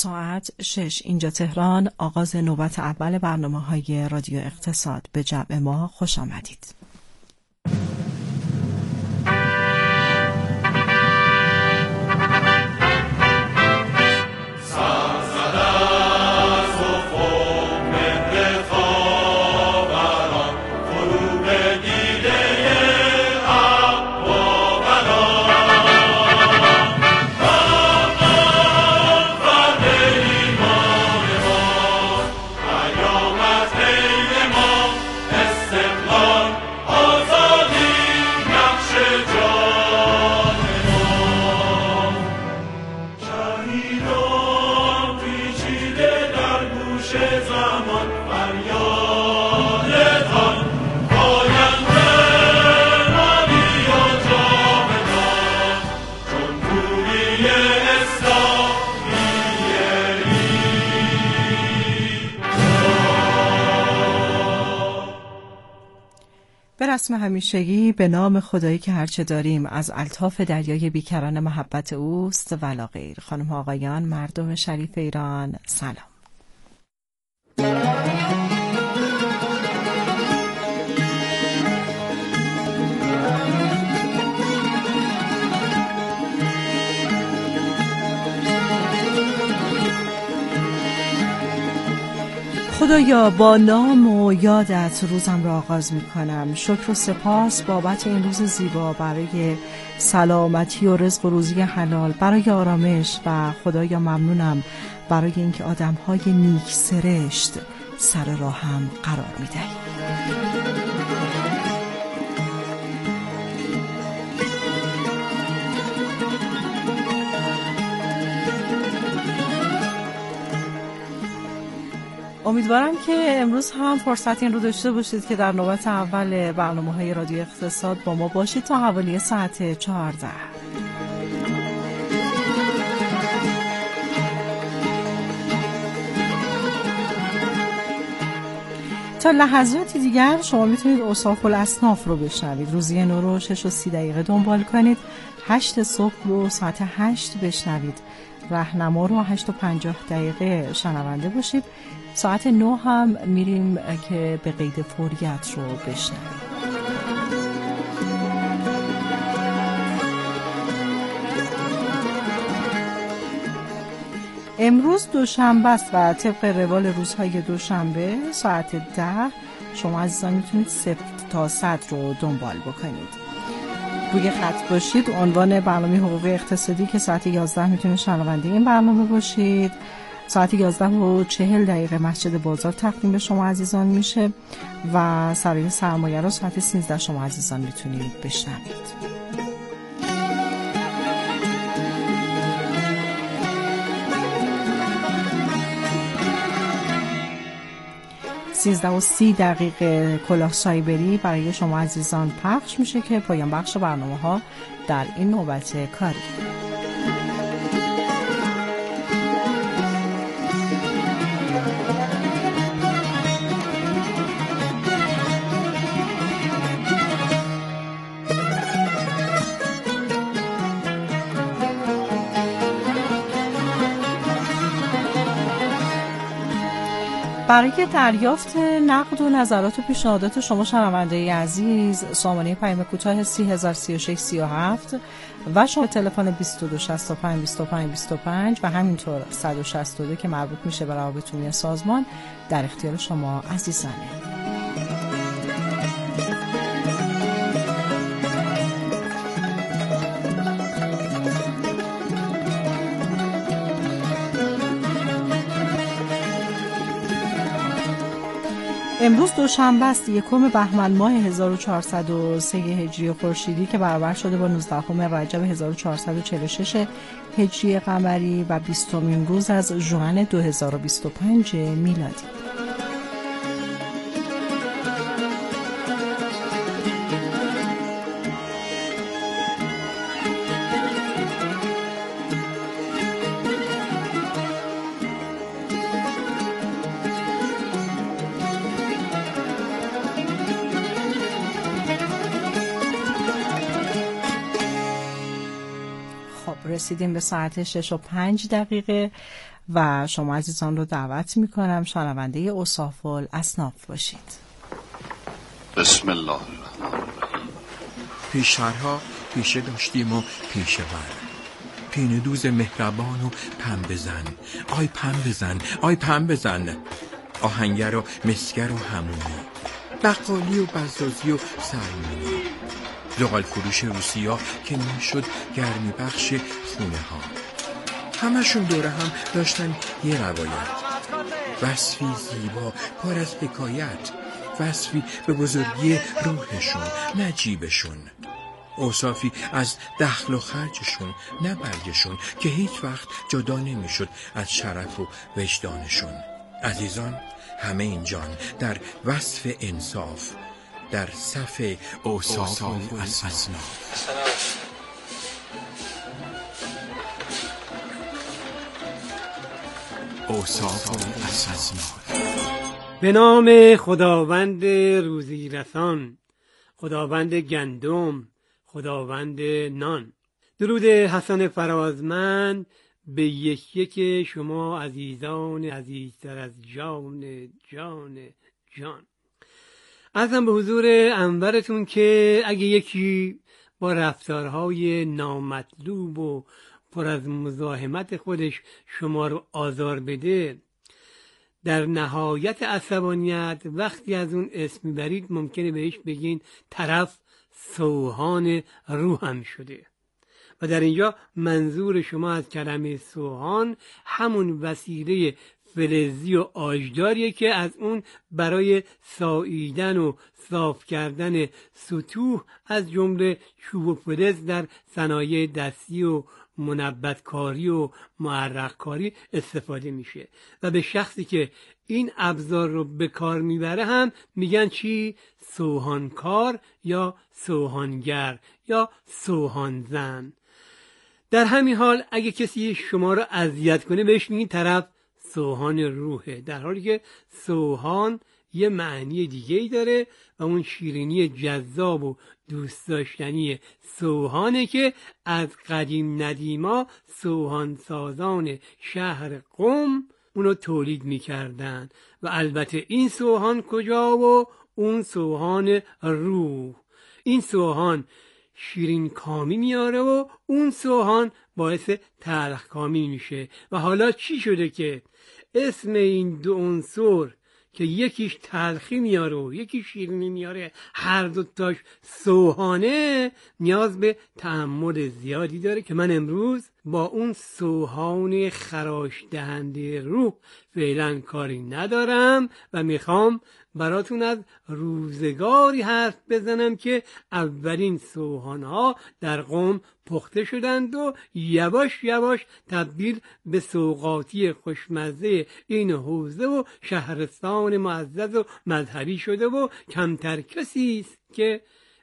ساعت 6 اینجا تهران، آغاز نوبت اول برنامه‌های رادیو اقتصاد. به جمع ما خوش آمدید. به رسم همیشگی به نام خدایی که هرچه داریم از الطاف دریای بیکران محبت اوست ولا غیر. خانم ها آقایان، مردم شریف ایران، سلام. خدایا با نام و یادت روزم را آغاز می کنم. شکر و سپاس بابت این روز زیبا، برای سلامتی و رزق و روزی حلال، برای آرامش، و خدایا ممنونم برای اینکه آدم‌های نیک سرشت سر راهم قرار می دهی. امیدوارم که امروز هم فرصت این رو داشته باشید که در نوبت اول برنامه‌های رادیو اقتصاد با ما باشید تا حوالی ساعت 14. تا لحظاتی دیگر شما میتونید اوصاف الاصناف رو بشنوید. روزی نو رو 6:30 دنبال کنید. 8 صبح رو ساعت 8 بشنوید. راهنما رو 8:50 شنونده باشید. ساعت 9 هم میریم که به قید فوریت رو بشنویم. امروز دوشنبه است و طبق روال روزهای دوشنبه ساعت 10 شما عزیزان میتونید 0 تا 100 رو دنبال بکنید. روی خط باشید. عنوان برنامه حقوق اقتصادی که ساعت 11 میتونید شنونده این برنامه باشید. ساعت 11:40 مسجد بازار تقدیم به شما عزیزان میشه و سرای سرمایه رو ساعت 13 شما عزیزان میتونید بشنوید. 13:30 کلاه سایبری برای شما عزیزان پخش میشه که پایان بخش برنامه ها در این نوبت کاری. برای دریافت نقد و نظرات و پیشنهادات شما شنونده عزیز، سامانه پیام کوتاه 303637 و شما تلفن 2265 و همینطور 162 که مربوط میشه به روابط عمومی سازمان در اختیار شما عزیزانه. امروز دوشنبه است، 1 بهمن ماه 1403 هجری خورشیدی که برابر شده با 19 رجب 1446 هجری قمری و 20مین روز از ژوئن 2025 میلادی. رسیدیم به ساعت 6:05 و شما عزیزان رو دعوت میکنم شنونده اوصاف الاصناف باشید. بسم الله الرحمن الرحیم. پیشترها پیشه داشتیم و پیشه ور، پینه دوز مهربان و پنبه زن، آی پنبه زن، آی پنبه زن، آهنگر و مسگر و همونی، بقالی و بزازی و سرمونی، زغال فروش روسیا که نشد گرمی بخش خونه ها. همشون دوره هم داشتن یه روایت، وصفی زیبا پر از حکایت، وصفی به بزرگی روحشون نه جیبشون، اوصافی از دخل و خرجشون نه برگشون که هیچ وقت جدا نمیشد از شرف و وجدانشون. عزیزان، همه اینجان در وصف انصاف، در صف اوصاف الاصناف. اوصاف الاصناف. به نام خداوند روزی رسان، خداوند گندم، خداوند نان. درود حسن فرازمند به یک یک شما عزیزان عزیزتر از جان جان جان. عرضم به حضور انورتون که اگه یکی با رفتارهای نامطلوب و پر از مزاحمت خودش شما رو آزار بده، در نهایت عصبانیت وقتی از اون اسم میبرید ممکنه بهش بگین طرف سوهان روحم شده. و در اینجا منظور شما از کلمه سوهان همون وسیله فلزی و آجداریه که از اون برای ساییدن و صاف کردن سطوح از جمله چوب و فلز در صنایع دستی و منبتکاری و معرقکاری استفاده میشه و به شخصی که این ابزار رو به کار میبره هم میگن چی؟ سوهانکار یا سوهانگر یا سوهانزن. در همین حال اگه کسی شما رو اذیت کنه بهش میگین طرف سوهان روحه، در حالی که سوهان یه معنی دیگه ای داره و اون شیرینی جذاب و دوست داشتنی سوهانه که از قدیم ندیما سوهان سازان شهر قم اونو تولید میکردن. و البته این سوهان کجا و اون سوهان روح. این سوهان شیرین کامی میاره و اون سوهان باعث تلخ کامی میشه. و حالا چی شده که اسم این دو عنصر که یکیش تلخی میاره و یکی شیرینی میاره، هر دوتاش سوهانه، نیاز به تأمل زیادی داره که من امروز با اون سوهان خراش دهنده روح فعلا کاری ندارم و میخوام براتون از روزگاری حرف بزنم که اولین سوهانها در قم پخته شدند و یواش یواش تبدیل به سوغاتی خوشمزه این حوزه و شهرستان معزز و مذهبی شده و کمتر کسی است که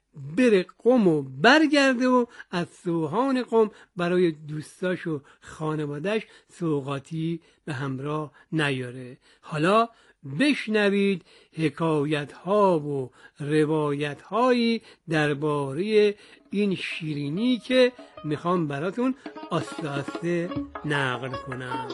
بره قم و برگرده و از سوهان قم برای دوستاش و خانوادهش سوغاتی به همراه نیاره. حالا بشنوید حکایت ها و روایت هایی درباره این شیرینی که میخوام براتون آسته آسته نقل کنم.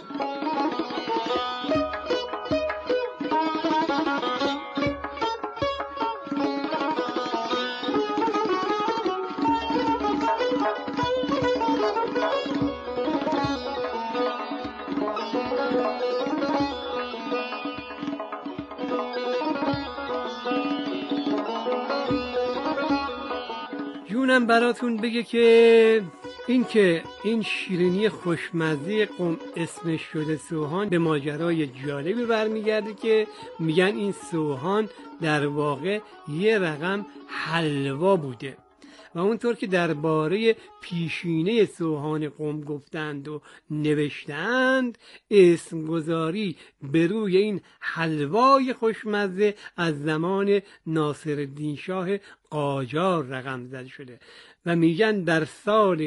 جونم براتون بگه که این شیرینی خوشمزه قم اسمش شده سوهان به ماجرای جالبی برمیگرده که میگن این سوهان در واقع یه رقم حلوا بوده و اونطور که درباره پیشینه سوهان قم گفتند و نوشتند، اسمگذاری به روی این حلوای خوشمزه از زمان ناصرالدین شاه قاجار رقم زده شده و میگن در سال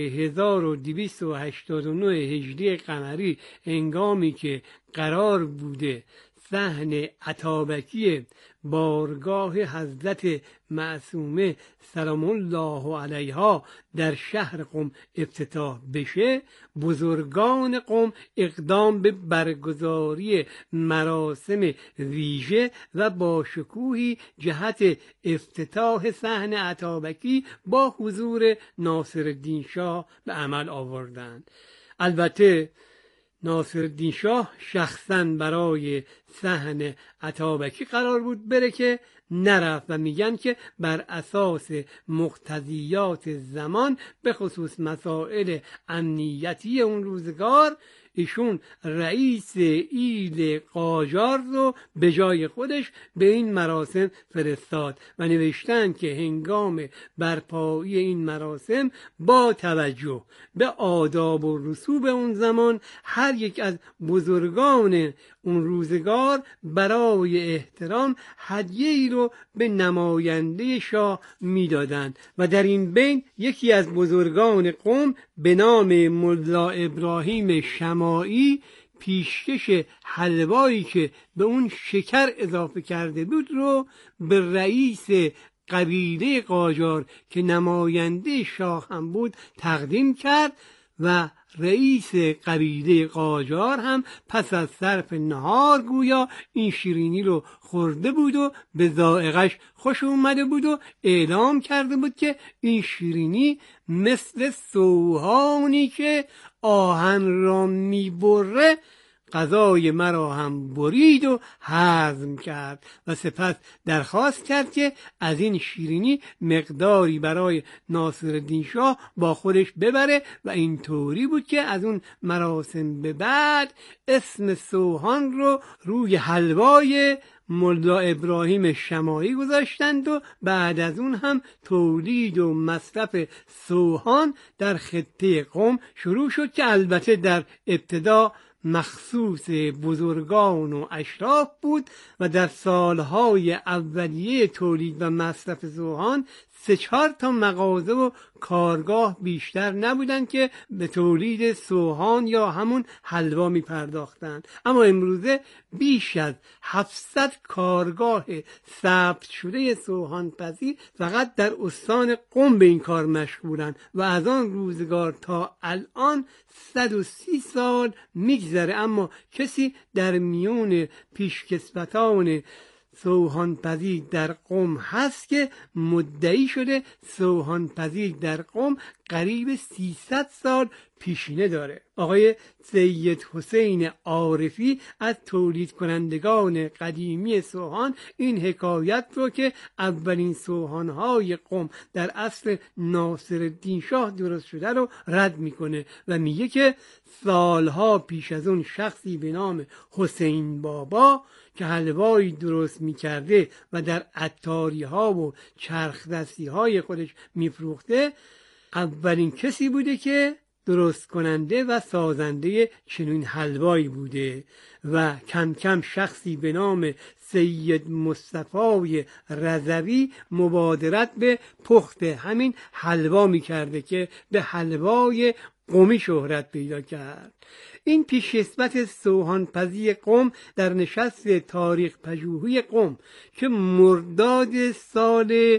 1289 هجری قمری هنگامی که قرار بوده صحن اتابکی بارگاه حضرت معصومه سلام الله علیها در شهر قم افتتاح بشه، بزرگان قم اقدام به برگزاری مراسم ویژه و با شکوهی جهت افتتاح صحن اتابکی با حضور ناصرالدین شاه به عمل آوردند. البته ناصرالدین شاه شخصاً برای صحن اتابکی قرار بود بره که نرفت و میگن که بر اساس مقتضیات زمان به خصوص مسائل امنیتی اون روزگار ایشون رئیس ایل قاجار رو به جای خودش به این مراسم فرستاد و نوشتن که هنگام برپایی این مراسم با توجه به آداب و رسوم اون زمان هر یک از بزرگان اون روزگار برای احترام هدیه‌ای رو به نماینده شاه میدادند و در این بین یکی از بزرگان قم به نام ملا ابراهیم شماعی پیشکش حلوایی که به اون شکر اضافه کرده بود رو به رئیس قبیله قاجار که نماینده شاه هم بود تقدیم کرد و رئیس قبیله قاجار هم پس از صرف نهار گویا این شیرینی رو خورده بود و به ذائقش خوش اومده بود و اعلام کرده بود که این شیرینی مثل سوهانی که آهن را میبره غذای مرا هم برید و هضم کرد و سپس درخواست کرد که از این شیرینی مقداری برای ناصرالدین شاه با خودش ببره و این طوری بود که از اون مراسم به بعد اسم سوهان رو روی حلوای ملا ابراهیم شماعی گذاشتند و بعد از اون هم تولید و مصرف سوهان در خطه قم شروع شد که البته در ابتدا مخصوص بزرگان و اشراف بود و در سالهای اولیه تولید و مصرف سوهان 3-4 تا مغازه و کارگاه بیشتر نبودند که به تولید سوهان یا همون حلوا می پرداختند، اما امروزه بیش از 700 کارگاه ثبت شده سوهان پزی فقط در استان قم به این کار مشغولند و از آن روزگار تا الان 130 سال میگذره اما کسی در میون پیشکسوتان سوهان پزی در قم هست که مدعی شده سوهان پزی در قم قریب 300 سال پیشینه داره. آقای سید حسین عارفی از تولید کنندگان قدیمی سوهان این حکایت رو که اولین سوهانهای قم در عصر ناصرالدین شاه درست شده رو رد میکنه و میگه که سالها پیش از اون شخصی به نام حسین بابا که حلوایی درست میکرده و در عطاری ها و چرخ دستی های خودش میفروخته اولین کسی بوده که درست کننده و سازنده چنین حلوایی بوده و کم کم شخصی به نام سید مصطفی رضوی مبادرت به پخت همین حلوا میکرده که به حلوای قمی شهرت پیدا کرد. این پیشکسوت سوهان پزی قم در نشست تاریخ پژوهی قم که مرداد سال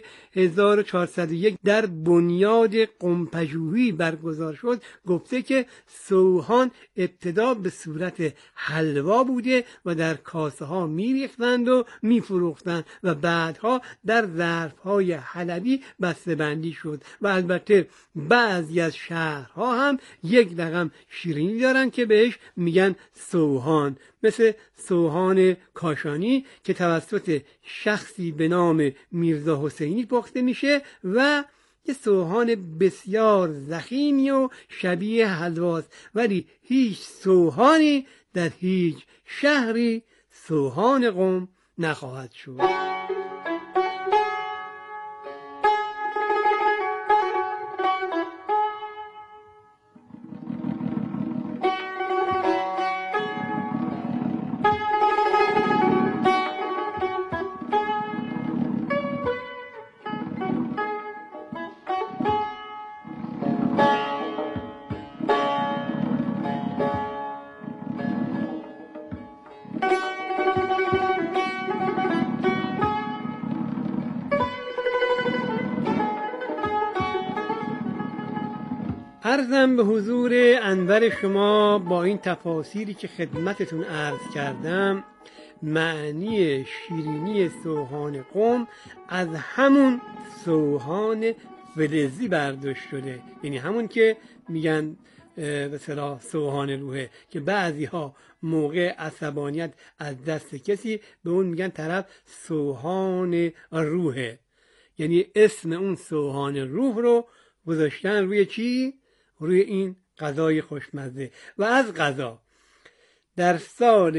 1401 در بنیاد قم پژوهی برگزار شد گفته که سوهان ابتدا به صورت حلوا بوده و در کاسه ها میریختند و میفروختند و بعدها در ظرف های حلبی بسته بندی شد و البته بعضی از شهرها هم یک رقم شیرینی دارن که بهش میگن سوهان، مثل سوهان کاشانی که توسط شخصی به نام میرزا حسینی پخته میشه و یه سوهان بسیار ضخیمی و شبیه حلواست، ولی هیچ سوهانی در هیچ شهری سوهان قم نخواهد شد. عرضم به حضور انور شما با این تفاسیری که خدمتتون عرض کردم معنی شیرینی سوهان قم از همون سوهان فلزی برداشت شده، یعنی همون که میگن به اصطلاح سوهان روحه، که بعضی ها موقع عصبانیت از دست کسی به اون میگن طرف سوهان روحه، یعنی اسم اون سوهان روح رو گذاشتن روی چی؟ روی این غذای خوشمزه. و از غذا در سال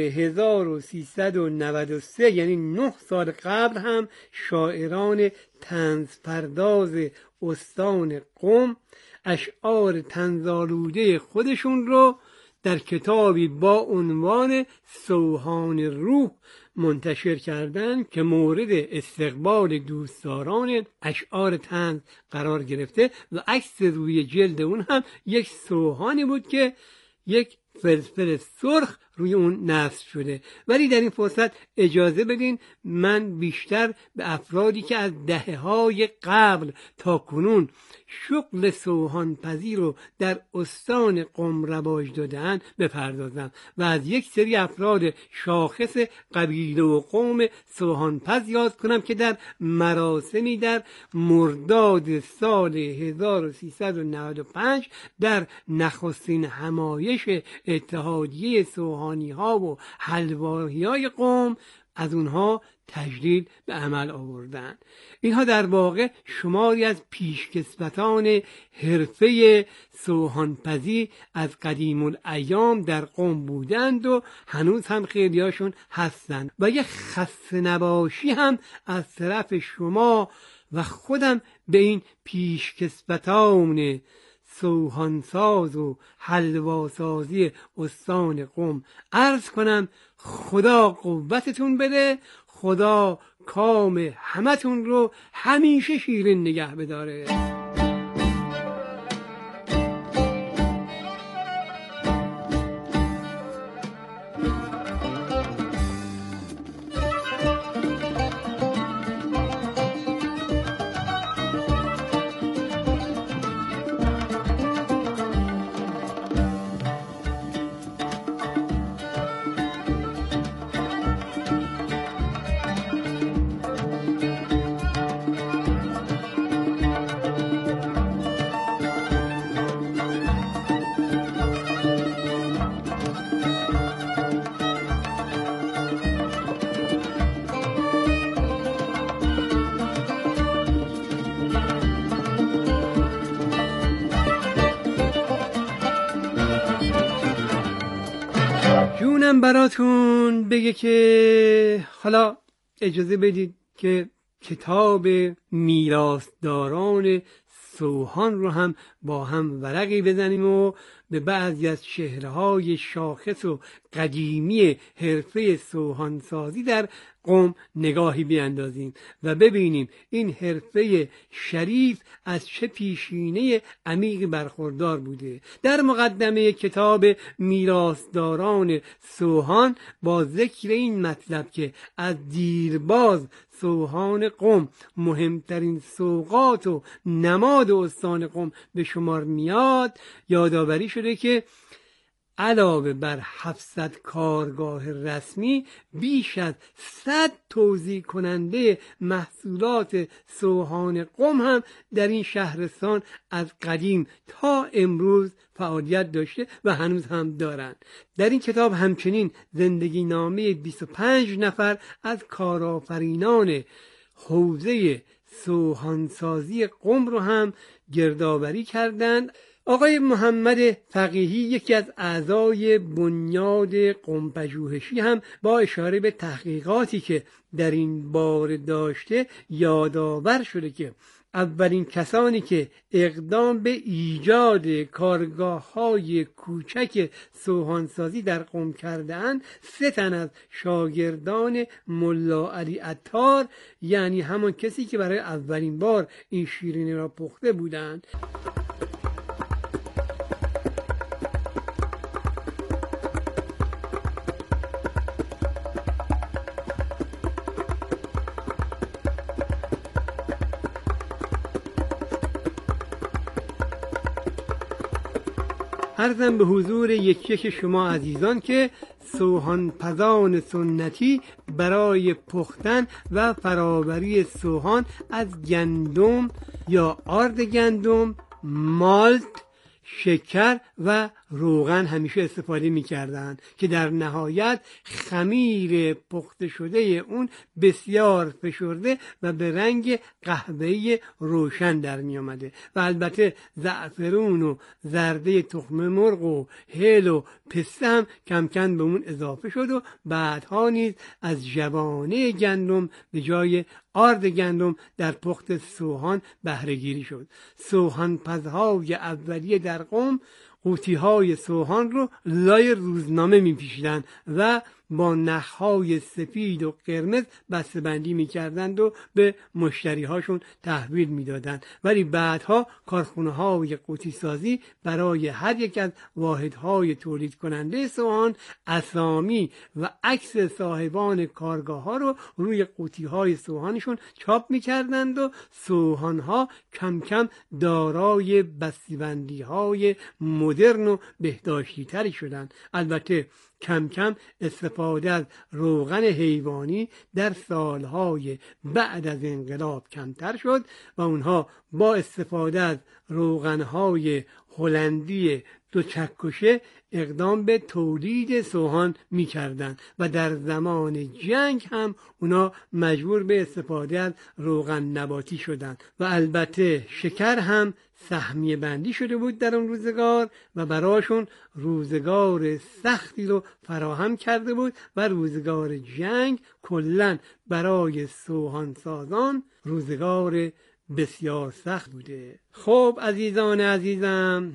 1393 یعنی 9 سال قبل هم شاعران طنز پرداز استان قم اشعار طنزآلوده خودشون رو در کتابی با عنوان سوهان روح منتشر کردند که مورد استقبال دوستداران اشعار طنز قرار گرفته و عکس روی جلد اون هم یک سوهانی بود که یک فلفل سرخ روی اون نصب شده. ولی در این فرصت اجازه بدین من بیشتر به افرادی که از دهه‌های قبل تا کنون شغل سوهان پزی رو در استان قم رواج دادن بپردازم و از یک سری افراد شاخص قبیله و قوم سوهان پز یاد کنم که در مراسمی در مرداد سال 1395 در نخستین همایش اتحادیه سوهانی ها و حلوایی های قم از اونها تجلیل به عمل آوردن. اینها در واقع شماری از پیشکسوتان حرفه سوهانپزی از قدیم الایام در قم بودند و هنوز هم خیلیاشون هستند و یه خسته نباشی هم از طرف شما و خودم به این پیشکسوتان سوهانساز و حلواسازی استان قم عرض کنم. خدا قوتتون بده، خدا کام همتون رو همیشه شیرین نگه بداره. جونم براتون بگه که حالا اجازه بدید که کتاب میراثداران سوهان رو هم با هم ورقی بزنیم و به بعضی از چهره‌های شاخص و قدیمی حرفه سوهانسازی در قم نگاهی بیاندازیم و ببینیم این حرفه شریف از چه پیشینه عمیقی برخوردار بوده. در مقدمه کتاب میراثداران سوهان با ذکر این مطلب که از دیرباز سوهان قم مهمترین سوغات و نماد استان قم به شمار میاد، یادآوری شده که علاوه بر 700 کارگاه رسمی بیش از 100 توزیع کننده محصولات سوهان قم هم در این شهرستان از قدیم تا امروز فعالیت داشته و هنوز هم دارند. در این کتاب همچنین زندگی نامه 25 نفر از کارآفرینان حوزه سوهانسازی قم رو هم گردآوری کردند. آقای محمد فقیهی یکی از اعضای بنیاد قم پژوهشی هم با اشاره به تحقیقاتی که در این باره داشته یادآور شده که اولین کسانی که اقدام به ایجاد کارگاه‌های کوچک سوهانسازی در قم کرده‌اند 3 تن از شاگردان ملا علی عطار، یعنی همون کسی که برای اولین بار این شیرینی را پخته بودند. عرضم به حضور یک شما عزیزان که سوهان پزان سنتی برای پختن و فرآوری سوهان از گندم یا آرد گندم، مالت، شکر و روغن همیشه استفاده می‌کردند که در نهایت خمیر پخته شده اون بسیار فشرده و به رنگ قهوه‌ای روشن در می آمده و البته زعفرون و زرده تخم مرغ و هل و پسته هم کم کم به اون اضافه شد و بعدها نیز از جوانه گندم به جای آرد گندم در پخت سوهان بهره گیری شد. سوهان پزهای اولیه در قم قوطی‌های سوهان رو لای روزنامه می‌پیچیدند و با نخ‌های سفید و قرمز بسته‌بندی می‌کردند و به مشتری‌هاشون تحویل می‌دادند. ولی بعدها کارخانه‌های قوطی سازی برای هر یک از واحدهای تولید کننده سوهان اسامی و عکس صاحبان کارگاه‌ها رو روی قوطی‌های سوهانشون چاپ می‌کردند و سوهان‌ها کم کم دارای بسته‌بندی‌های مدرن و بهداشتی‌تری شدند. البته کم کم استفاده از روغن حیوانی در سالهای بعد از انقلاب کمتر شد و اونها با استفاده از روغنهای هلندی دو چکشه اقدام به تولید سوهان می کردن و در زمان جنگ هم اونا مجبور به استفاده از روغن نباتی شدند و البته شکر هم سهمیه بندی شده بود در اون روزگار و براشون روزگار سختی رو فراهم کرده بود و روزگار جنگ کلن برای سوهان سازان روزگار بسیار سخت بوده. خب عزیزان عزیزم،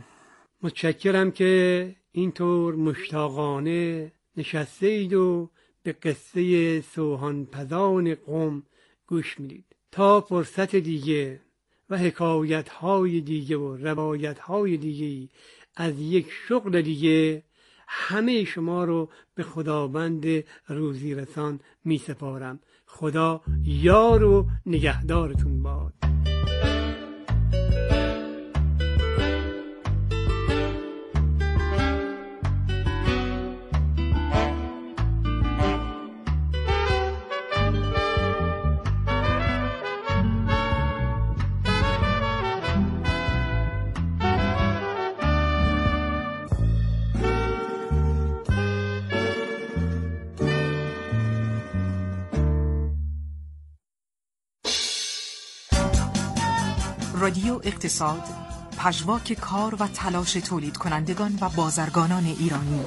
متشکرم که اینطور مشتاقانه نشسته اید و به قصه سوهان پزان قم گوش میدید. تا فرصت دیگه و حکایت‌های دیگه و روایت‌های دیگه از یک شغل دیگه همه شما رو به خداوند روزی رسان می سپارم. خدا یار و نگهدارتون باد. رادیو اقتصاد، پژواک کار و تلاش تولید کنندگان و بازرگانان ایرانی.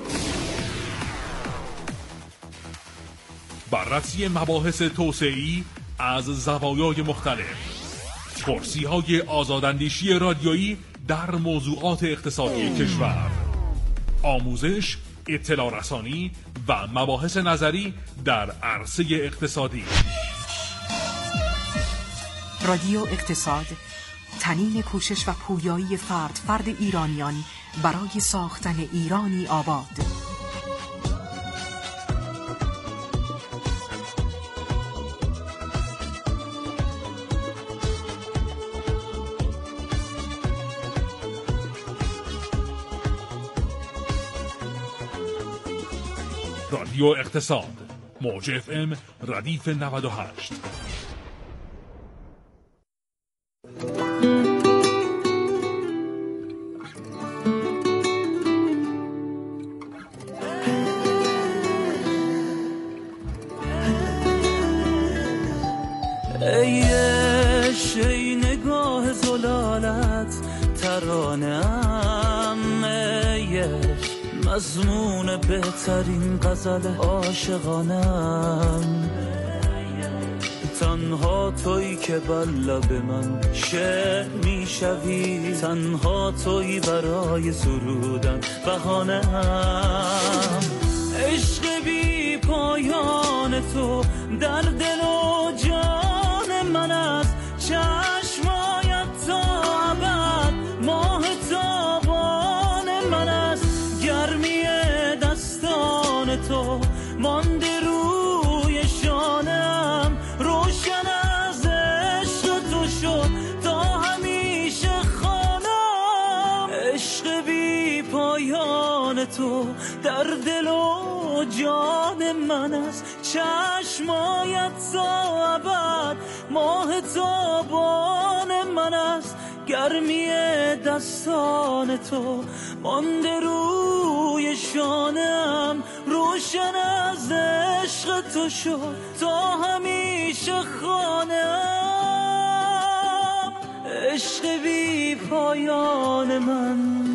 بررسی مباحث توسعه‌ای از زوایای مختلف، کرسی‌های آزاداندیشی رادیویی در موضوعات اقتصادی کشور، آموزش، اطلاع رسانی و مباحث نظری در عرصه اقتصادی. رادیو اقتصاد، تنین کوشش و پویایی فرد ایرانیان برای ساختن ایرانی آباد. رادیو اقتصاد، موج FM ردیف 98. ای نگاه زلالت ترانه‌ام، ای مضمون بهترین غزل عاشقانم، تنها تویی که بر لب من شعر میشوی، تنها تویی برای سرودن بهانه‌ام، عشق بی پایان تو در دل و جان من است، چشمایت تا ابد ماه تابان من است، گرمی دستان تو مانده روی شانم، روشن از عشق تو شد تا همیشه خانم، عشق بی تو در دل و جان من است، چشمایت تا ابد ماه تابان من است، گرمی دستان تو مانده روی شانم، روشن از عشق تو شد تا همیشه خانم، عشق بی پایان من.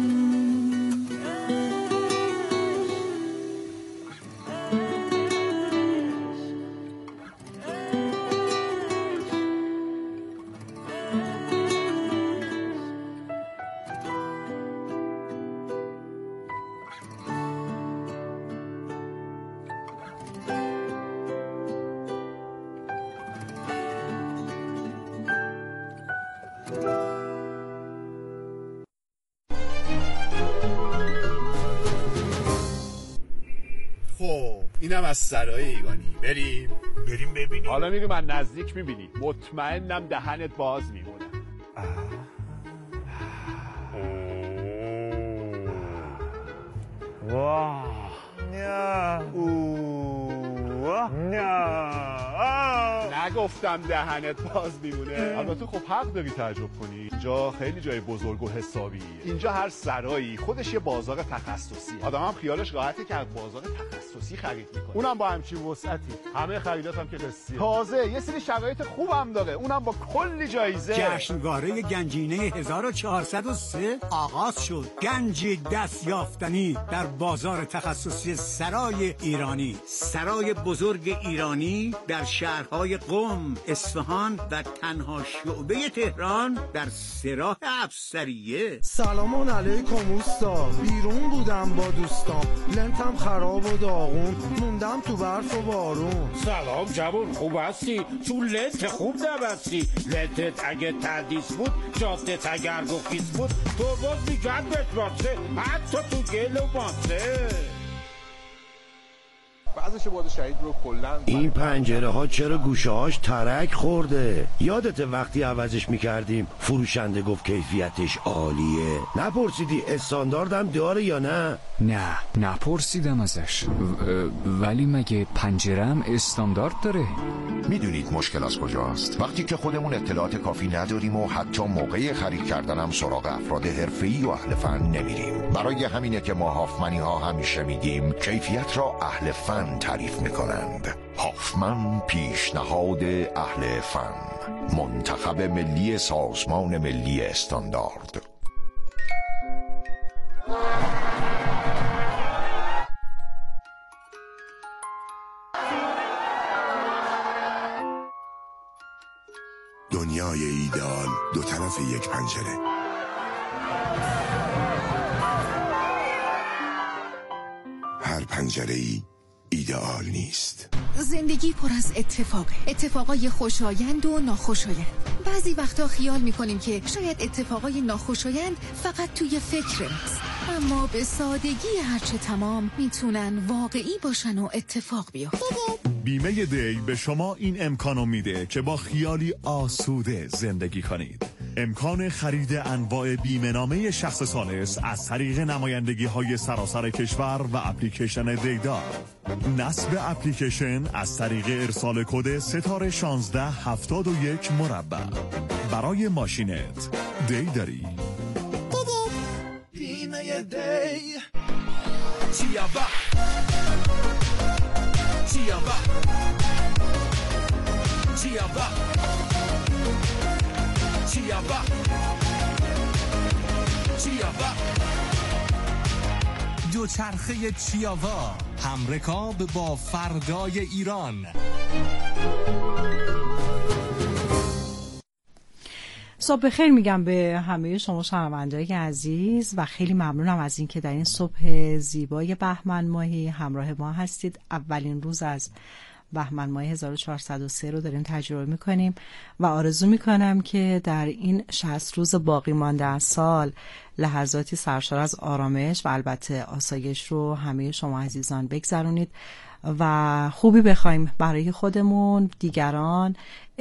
اینم از سرای ایگانی. بریم ببینیم. حالا میری من نزدیک میبینی، مطمئنم دهنت باز میمونه. واه نگفتم دهنت باز میمونه. البته خب حق داری تعجب کنی، اینجا خیلی جای بزرگ و حسابی. اینجا هر سرایی خودش یه بازار تخصصی، آدم هم خیالش راحته که از بازار تخصصی خرید میکنه، اونم با همچین وسعتی. همه خریدات هم که قسطیه، تازه یه سری شرایط خوبم داره، اونم با کلی جایزه. جشنواره گنجینه 1403 آغاز شد. گنجی دست یافتنی در بازار تخصصی سرای ایرانی. سرای بزرگ ایرانی در شهرهای قم، اصفهان و تنها شعبه تهران در سراح افسریه. سلام علیکم اوستا، بیرون بودم با دوستام، لنتم خراب و داغون، موندم تو برف و بارون. سلام جوون، خوب هستی؟ تو لنت خوب نبستی؟ لنتت اگه تردیس بود، جادت اگر گفیز بود، تو باز میگرد بشماسه، حتی تو گل و ماسه. این پنجره ها چرا گوشه هاش ترک خورده؟ یادت وقتی عوضش میکردیم فروشنده گفت کیفیتش عالیه؟ نپرسیدی استانداردم داره یا نه؟ نه نپرسیدم ازش، ولی مگه پنجره‌ام استاندارد داره؟ میدونید مشکل از کجاست؟ وقتی که خودمون اطلاعات کافی نداریم و حتی موقع خرید کردنم سراغ افراد حرفه‌ای و اهل فن نمیریم. برای همینه که ما هافمنی ها همیشه میگیم کیفیت را اهل فن تعریف میکنند. هافمن پیشنهاد اهل فن، منتخب ملی سازمان ملی استاندارد. دنیای ایدئال دو طرف یک پنجره. هر پنجره‌ای ایدئال نیست. زندگی پر از اتفاقای خوشایند و ناخوشایند. بعضی وقتا خیال میکنیم که شاید اتفاقای ناخوشایند فقط توی فکر ماست، اما به سادگی هرچه تمام میتونن واقعی باشن و اتفاق بیفته. بیمه دی به شما این امکانو میده که با خیالی آسوده زندگی کنید. امکان خرید انواع بیمه نامه شخص ثالث از طریق نمایندگی های سراسر کشور و اپلیکیشن دیدار. نصب اپلیکیشن از طریق ارسال کد ستاره 1671 مربع. برای ماشینت دی داری. بیمه دی چیابا چیابا چیابا چیابا چیابا دوچرخه چیاوا، همرکاب با فردای ایران. صبح بخیر میگم به همه شما شنوندگان عزیز و خیلی ممنونم از اینکه در این صبح زیبای بهمن ماهی همراه ما هستید. اولین روز از بهمن ماه 1403 رو داریم تجربه میکنیم و آرزو میکنم که در این 60 روز باقی مانده از سال لحظاتی سرشار از آرامش و البته آسایش رو همه شما عزیزان بگذرونید و خوبی بخوایم برای خودمون، دیگران،